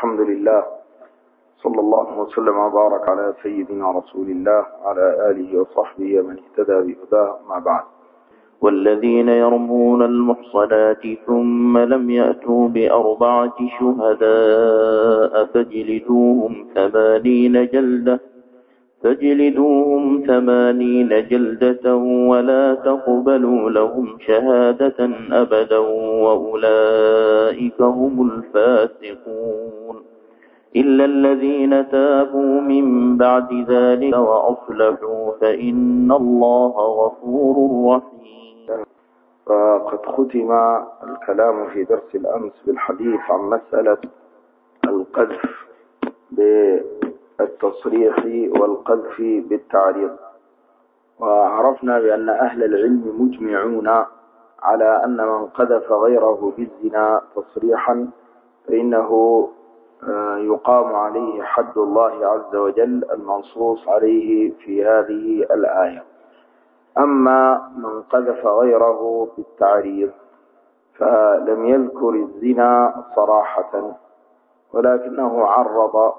الحمد لله، صلى الله وسلم وبارك على سيدنا رسول الله وعلى آله وصحبه ومن اهتدى بهداه، ما بعد. والذين يرمون المحصنات ثم لم يأتوا بأربعة شهداء فاجلدوهم 80 جلدة ولا تقبلوا لهم شهادة أبدا وأولئك هم الفاسقون إلا الذين تابوا من بعد ذلك وأصلحوا فإن الله غفور رحيم. فقد ختم الكلام في درس الأمس بالحديث عن مسألة القذف بالتصريح والقذف بالتعريض، وعرفنا بأن أهل العلم مجمعون على أن من قذف غيره بالزنا تصريحا فإنه يقام عليه حد الله عز وجل المنصوص عليه في هذه الآية. أما من قذف غيره بالتعريض فلم يذكر الزنا صراحة ولكنه عرض،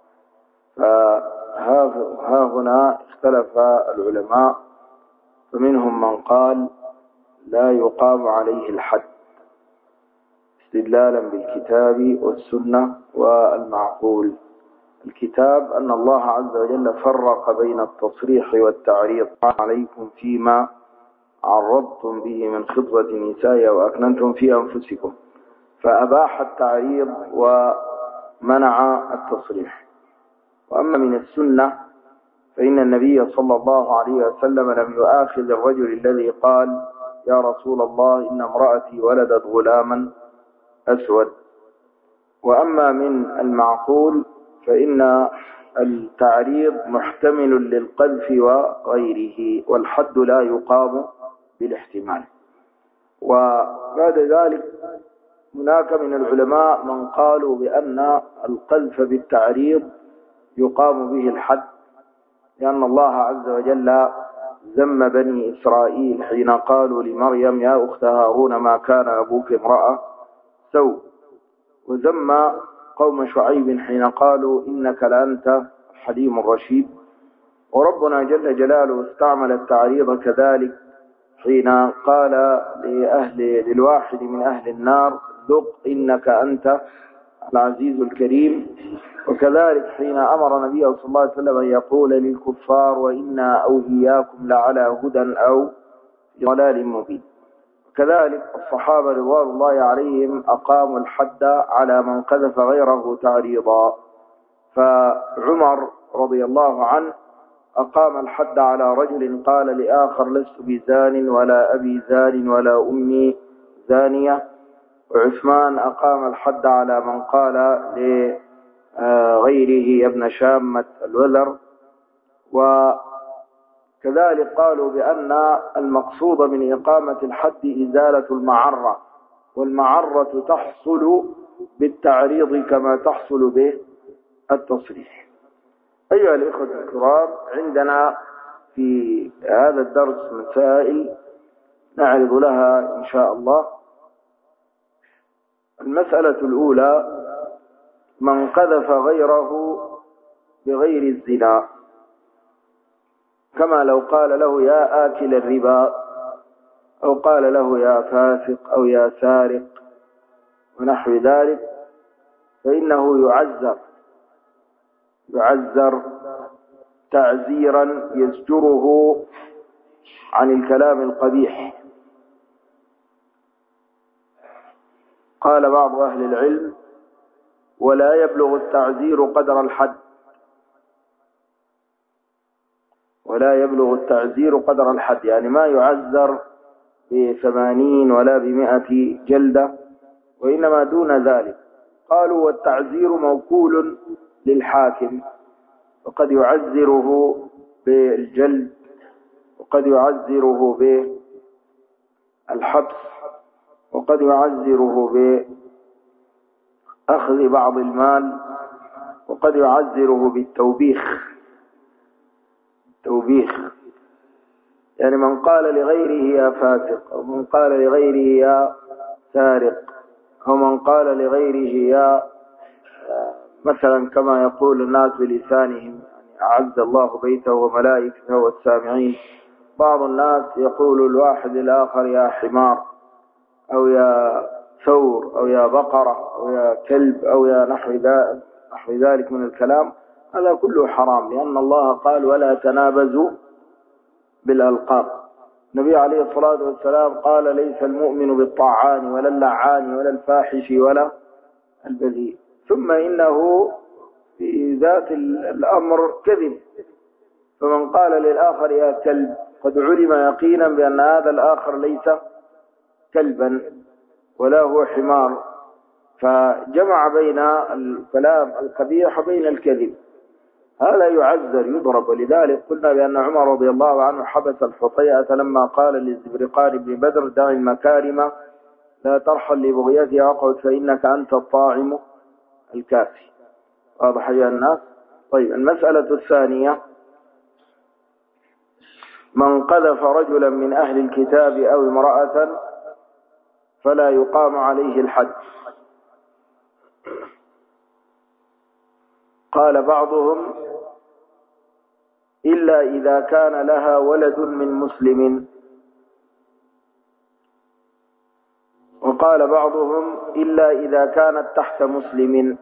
فها هنا اختلف العلماء، فمنهم من قال لا يقام عليه الحد استدلالا بالكتاب والسنة والمعقول. الكتاب أن الله عز وجل فرق بين التصريح والتعريض عليكم فيما عرضتم به من خطبة النساء أو أكننتم في أنفسكم، فأباح التعريض ومنع التصريح. وأما من السنة فإن النبي صلى الله عليه وسلم لم يؤاخذ الرجل الذي قال يا رسول الله إن امرأتي ولدت غلاما أسود. وأما من المعقول فإن التعريض محتمل للقذف وغيره، والحد لا يقام بالاحتمال. وبعد ذلك هناك من العلماء من قالوا بأن القذف بالتعريض يقام به الحد، لأن الله عز وجل ذم بني إسرائيل حين قالوا لمريم يا أخت هارون ما كان أبوك امرأ سوء، وذم قوم شعيب حين قالوا إنك لأنت حليم رشيد. وربنا جل جلاله استعمل التعريض كذلك حين قال للواحد من أهل النار ذق إنك أنت العزيز الكريم، وكذلك حين أمر النبي صلى الله عليه وسلم أن يقول للكفار وإنا أو إياكم لعلى هدى أو ضلال مبين. كذلك الصحابة رضوان الله عليهم أقاموا الحد على من قذف غيره تعريضا، فعمر رضي الله عنه أقام الحد على رجل قال لآخر لست بزان ولا أبي زان ولا أمي زانية. وعثمان أقام الحد على من قال لغيره ابن شامة الوزر. وكذلك قالوا بأن المقصود من إقامة الحد إزالة المعرة، والمعرة تحصل بالتعريض كما تحصل به التصريح. أيها الإخوة الكرام، عندنا في هذا الدرس مسائل نعرض لها إن شاء الله. المسألة الأولى من قذف غيره بغير الزنا، كما لو قال له يا آكل الربا، أو قال له يا فاسق أو يا سارق ونحو ذلك، فإنه يعزر تعزيرا يزجره عن الكلام القبيح. قال بعض أهل العلم ولا يبلغ التعزير قدر الحد، ولا يبلغ التعزير قدر الحد، يعني ما يعزر ب80 ولا ب100 جلدة، وإنما دون ذلك. قالوا والتعزير موكول للحاكم، وقد يعزره بالجلد وقد يعزره بالحبس وقد يعزره بأخذ بعض المال وقد يعزره بالتوبيخ. يعني من قال لغيره يا فاسق، أو من قال لغيره يا سارق، أو من قال لغيره يا مثلا كما يقول الناس بلسانهم أعز الله بيته وملائكته والسامعين. بعض الناس يقول الواحد الآخر يا حمار أو يا ثور أو يا بقرة أو يا كلب أو يا نحو ذلك من الكلام. هذا كله حرام، لأن الله قال ولا تنابزوا بالألقاب. النبي عليه الصلاة والسلام قال ليس المؤمن بالطاعان ولا اللعان ولا الفاحش ولا البذيء. ثم إنه في ذات الأمر كذب، فمن قال للآخر يا كلب قد علم يقينا بأن هذا الآخر ليس كلبا ولا هو حمار، فجمع بين الكلام القبيح وبين الكذب. هذا يعذر يضرب. ولذلك قلنا بأن عمر رضي الله عنه حبس الحطيئة لما قال للزبرقان بن بدر دع المكارم لا ترحل لبغيتها واقعد فإنك أنت الطاعم الكافي. واضح يا الناس؟ طيب، المسألة الثانية: من قذف رجلا من أهل الكتاب أو امرأة فلا يقام عليه الحد. قال بعضهم إلا إذا كان لها ولد من مسلم، وقال بعضهم إلا إذا كانت تحت مسلم.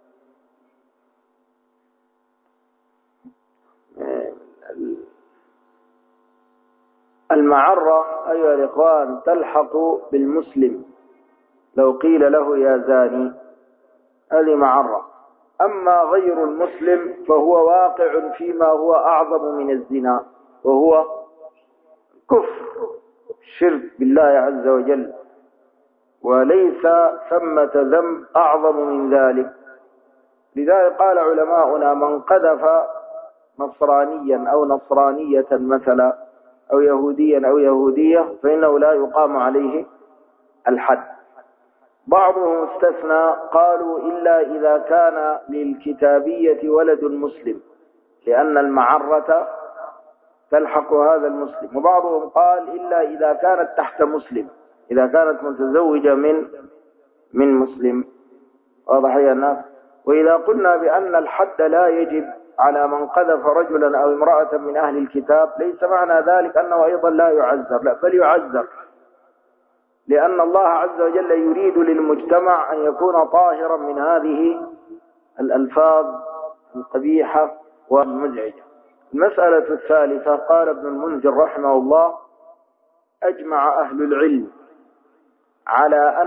المعرة أيها الإخوان تلحق بالمسلم لو قيل له يا زاني، هذه معرة. أما غير المسلم فهو واقع فيما هو أعظم من الزنا، وهو كفر الشرك بالله عز وجل، وليس ثمة ذنب أعظم من ذلك. لذلك قال علماؤنا من قذف نصرانيا أو نصرانية مثلا أو يهوديا أو يهودية فإنه لا يقام عليه الحد. بعضهم استثنى، قالوا إلا إذا كان للكتابية ولد مسلم، لأن المعرة تلحق هذا المسلم. وبعضهم قال إلا إذا كانت تحت مسلم، إذا كانت متزوجة من مسلم. واضح يا الناس؟ وإذا قلنا بأن الحد لا يجب على من قذف رجلا أو امرأة من أهل الكتاب ليس معنى ذلك أنه أيضا لا يعذر، لا، بل يعذر، لأن الله عز وجل يريد للمجتمع أن يكون طاهرا من هذه الألفاظ القبيحة والمزعجة. المسألة الثالثة: قال ابن المنذر رحمه الله: أجمع أهل العلم على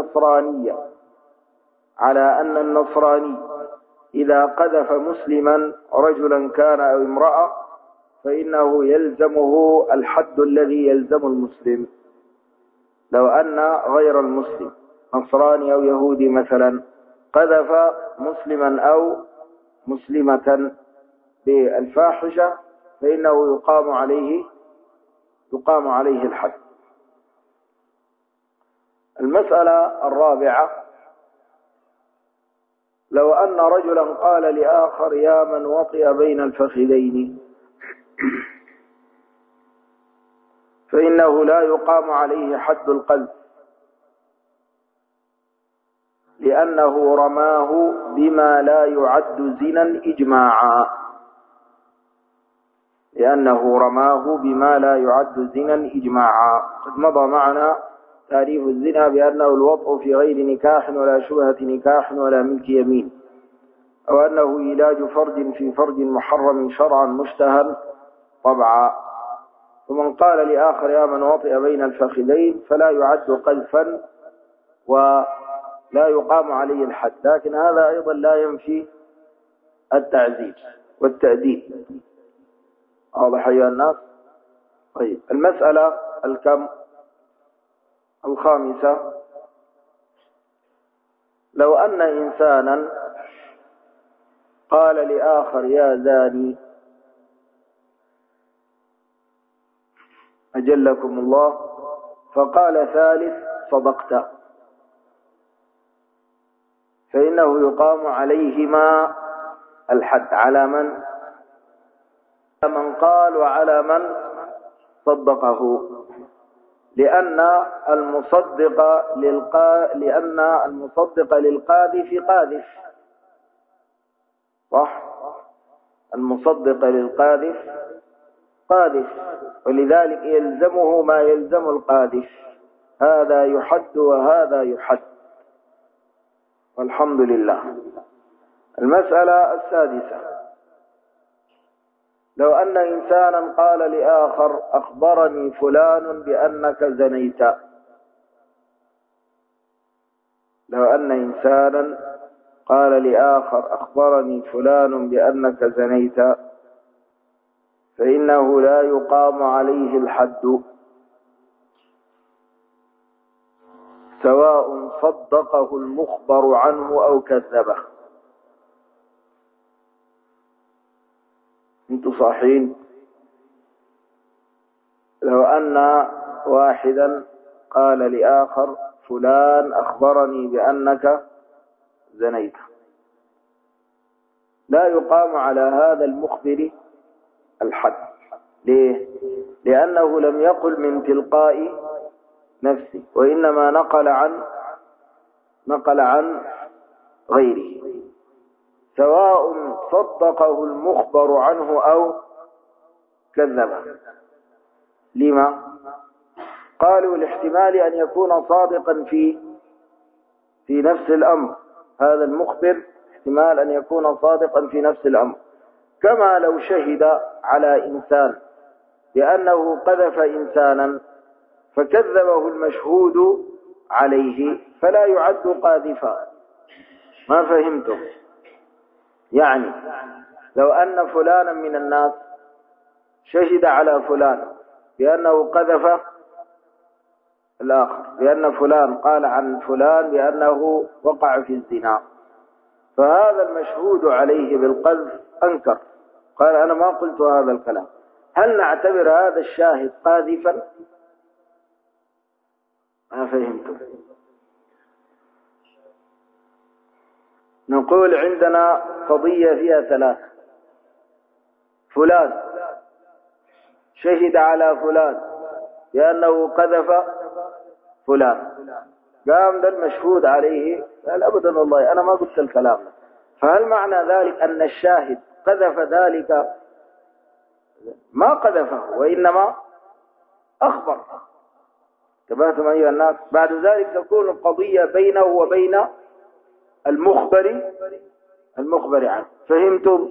أن النصراني إذا قذف مسلما رجلا كان أو امرأة فإنه يلزمه الحد الذي يلزم المسلم. لو أن غير المسلم نصراني أو يهودي مثلا قذف مسلما أو مسلمة بالفاحشة فإنه يقام عليه الحد. المسألة الرابعة: لو أن رجلا قال لآخر يا من وطئ بين الفخذين فإنه لا يقام عليه حد القذف، لأنه رماه بما لا يعد زنا إجماعا. قد مضى معنا تعريف الزنا بأنه الوطء في غير نكاح ولا شبهة نكاح ولا ملك يمين، أو أنه إيلاج فرج في فرج محرم شرعا مشتهى طبعا. ومن قال لآخر يا من وطئ بين الفخذين فلا يعد قذفا ولا يقام عليه الحد، لكن هذا أيضا لا ينفي التعذيب والتأديب. واضح يا الناس؟ طيب، المسألة الخامسة: لو أن إنسانا قال لآخر يا زاني أجلكم الله، فقال ثالث صدقت، فإنه يقام عليهما الحد. على من قال وعلى من صدقه، لأن المصدق للقاذف قاذف، صح؟ المصدق للقاذف قاذف، ولذلك يلزمه ما يلزم القاذف، هذا يحد وهذا يحد، والحمد لله. المسألة السادسة: لو أن إنسانا قال لآخر أخبرني فلان بأنك زنيت. لو أن إنسانا قال لآخر أخبرني فلان بأنك زنيت، فإنه لا يقام عليه الحد، سواء صدقه المخبر عنه أو كذبه. انتوا صحيحين؟ لو أن واحدا قال لآخر فلان أخبرني بأنك زنيت، لا يقام على هذا المخبر الحد. ليه؟ لأنه لم يقل من تلقاء نفسه، وإنما نقل عن غيره، سواء صدقه المخبر عنه أو كذبه. لما؟ قالوا لاحتمال أن يكون صادقا في نفس الأمر، هذا المخبر احتمال أن يكون صادقا في نفس الأمر، كما لو شهد على إنسان بأنه قذف إنسانا فكذبه المشهود عليه، فلا يعد قاذفا. ما فهمتم؟ يعني لو أن فلانا من الناس شهد على فلان بأنه قذف الآخر، بأن فلان قال عن فلان بأنه وقع في الزنا، فهذا المشهود عليه بالقذف أنكر، قال أنا ما قلت هذا الكلام، هل نعتبر هذا الشاهد قاذفا؟ ما فهمتم؟ نقول عندنا قضية فيها ثلاثة: فلان شهد على فلان بأنه قذف فلان، قام ذا المشهود عليه قال أبدا والله أنا ما قلت الكلام، فهل معنى ذلك أن الشاهد قذف ذلك؟ ما قذفه، وإنما أخبر. انتبهتم أيها الناس؟ بعد ذلك تكون القضية بينه وبين المخبر عنه. فهمتم؟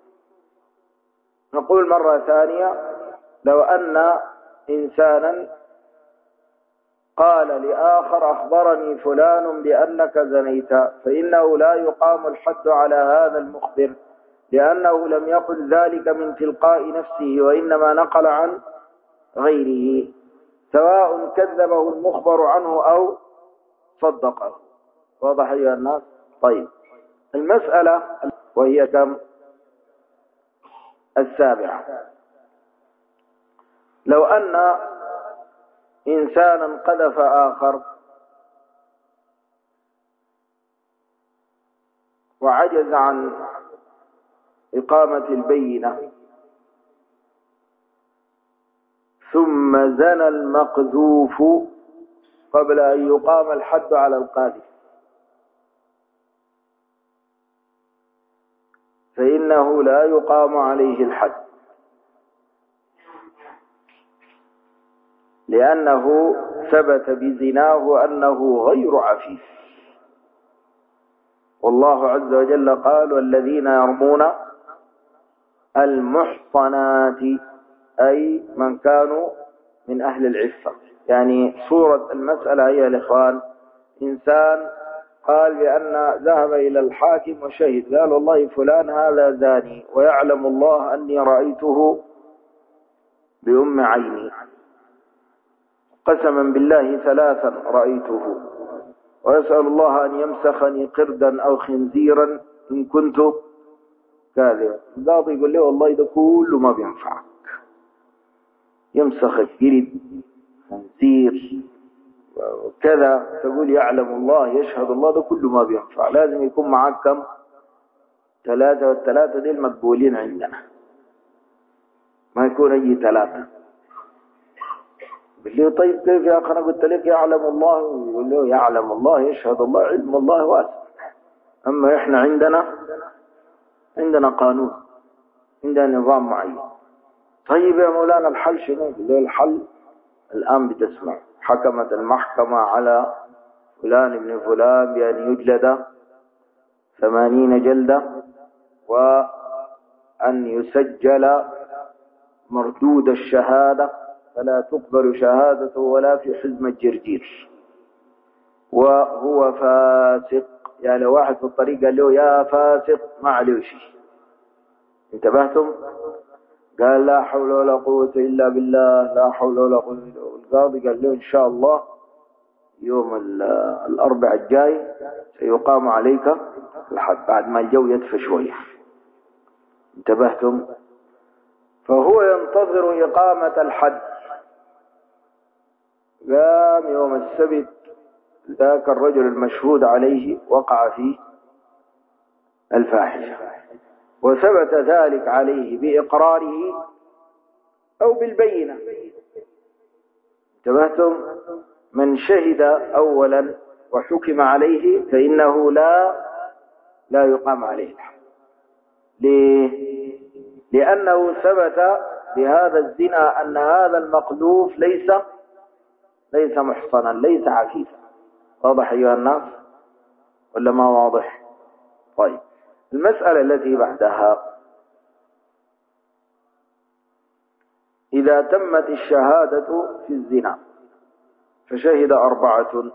نقول مرة ثانية: لو أن إنسانا قال لآخر أخبرني فلان بأنك زنيت، فإنه لا يقام الحد على هذا المخبر، لأنه لم يقل ذلك من تلقاء نفسه، وإنما نقل عن غيره، سواء كذبه المخبر عنه أو صدقه. واضح أيها الناس؟ طيب، المسألة وهي كم؟ السابعة: لو أن إنسانا قذف آخر وعجز عن إقامة البينة، ثم زنى المقذوف قبل أن يقام الحد على القاذف، فإنه لا يقام عليه الحد، لأنه ثبت بزناه أنه غير عفيف. والله عز وجل قال: والذين يرمون المحصنات، أي من كانوا من أهل العفة. يعني صورة المسألة أيها الإخوان: إنسان قال بأن ذهب إلى الحاكم وشهد، قال والله فلان هذا زاني، ويعلم الله أني رأيته بأم عيني، قسما بالله ثلاثا رأيته، ويسأل الله أن يمسخني قردا أو خنزيرا إن كنت كاذبا. القاضي يقول له والله ده كله ما بينفعك، يمسخك قرد خنزير كذا، تقول يعلم الله يشهد الله، ده كله ما بينفع، لازم يكون معك كم؟ 3، والثلاثة دي المقبولين عندنا، ما يكون أي 3. يقول له طيب كيف يا أخي؟ أنا قلت لك يعلم الله، يقول له يعلم الله يشهد الله، علم الله واسع. أما إحنا عندنا عندنا قانون، عندنا نظام معين. طيب يا مولانا الحل شنو؟ الحل الآن بتسمع حكمت المحكمة على فلان ابن فلان بأن يجلد 80 جلدة وأن يسجل مردود الشهادة فلا تقبل شهادته ولا في حزم الجرجير، وهو فاسق. يعني واحد في الطريق قال له يا فاسق ما عليه شيء. انتبهتم؟ قال لا حول ولا قوة إلا بالله، لا حول ولا قوة إلا بالله. القاضي قال له إن شاء الله يوم الأربع الجاي سيقام عليك الحد بعد ما الجو يدفى شوية. انتبهتم؟ فهو ينتظر إقامة الحد. قام يوم السبت ذاك الرجل المشهود عليه وقع فيه الفاحشة، وثبت ذلك عليه بإقراره أو بالبينة. انتبهتم؟ من شهد أولا وحكم عليه فإنه لا يقام عليه الحد. ليه؟ لأنه ثبت بهذا الزنا أن هذا المقذوف ليس محصنا، ليس عفيفا. واضح أيها الناس ولا ما واضح؟ طيب المسألة التي بعدها: إذا تمت الشهادة في الزنا فشهد 4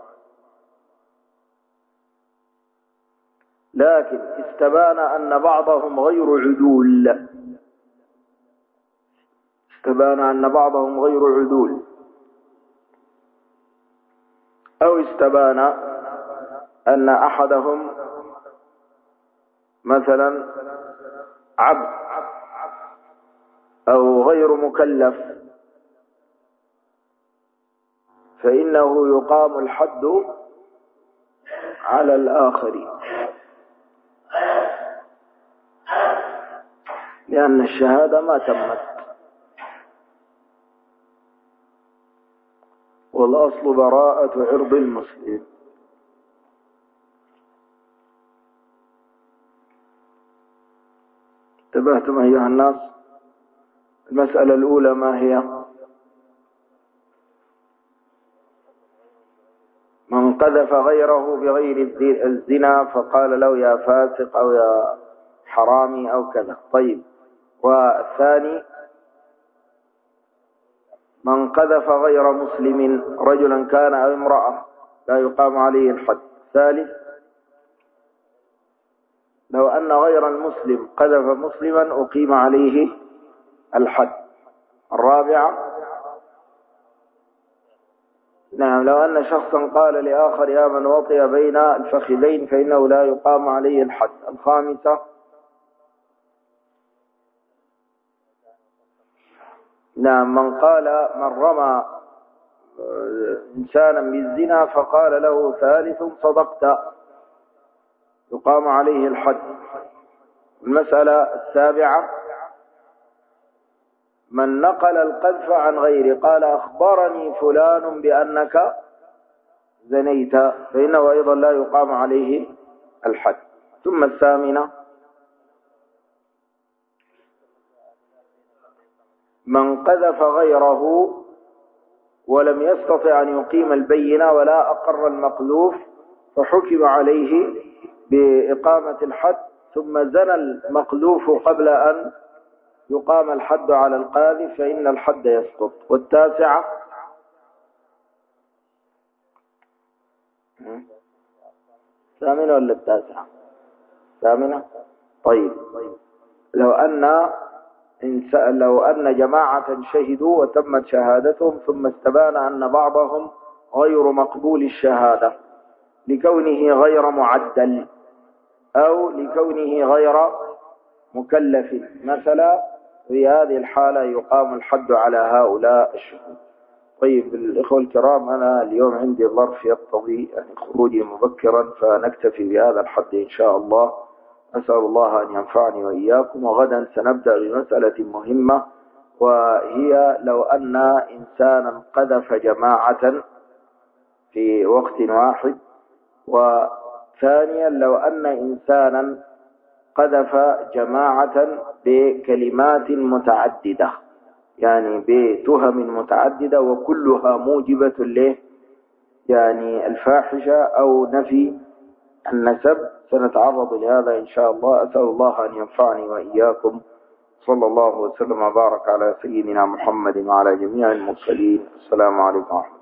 لكن استبان أن بعضهم غير عدول، أو استبان أن أحدهم مثلا عبد أو غير مكلف، فإنه يقام الحد على الآخرين، لأن الشهادة ما تمت. والأصل براءة عرض المسلم. انتبهتم أيها الناس؟ المسألة الأولى ما هي؟ من قذف غيره بغير الزنا فقال له يا فاسق أو يا حرامي أو كذا. طيب، والثاني من قذف غير مسلم رجلا كان أو امرأة لا يقام عليه الحد. الثالث لو أن غير المسلم قذف مسلما أقيم عليه الحد. الرابعة نعم لو أن شخصا قال لآخر يا من وطئ بين الفخذين فإنه لا يقام عليه الحد. الخامسة نعم من رمى إنسانا بالزنا فقال له ثالث صدقت يقام عليه الحد. المسألة السابعة من نقل القذف عن غيره قال أخبرني فلان بأنك زنيت فإنه أيضا لا يقام عليه الحد. ثم الثامنة من قذف غيره ولم يستطع أن يقيم البينة ولا أقر المقذوف فحكم عليه بإقامة الحد ثم زنى المقذوف قبل أن يقام الحد على القاذف فإن الحد يسقط. والتاسعة ثامنة ولا التاسعة؟ ثامنة. طيب لو أن جماعة شهدوا وتمت شهادتهم ثم استبان أن بعضهم غير مقبول الشهادة لكونه غير معدل أو لكونه غير مكلف مثلا، في هذه الحالة يقام الحد على هؤلاء الشهود. طيب الإخوة الكرام، أنا اليوم عندي ظرف يقتضي خروجي مبكرا فنكتفي بهذا الحد إن شاء الله. أسأل الله أن ينفعني وإياكم. وغدا سنبدأ بمسألة مهمة، وهي لو أن إنسانا قذف جماعة في وقت واحد، وثانيا لو أن إنسانا قذف جماعة بكلمات متعددة، يعني بتهم متعددة وكلها موجبة له يعني الفاحشة أو نفي النسب. سنتعرض لهذا إن شاء الله. أسأل الله أن ينفعني وإياكم. صلى الله وسلم وبارك على سيدنا محمد وعلى جميع المرسلين. السلام عليكم ورحمة الله.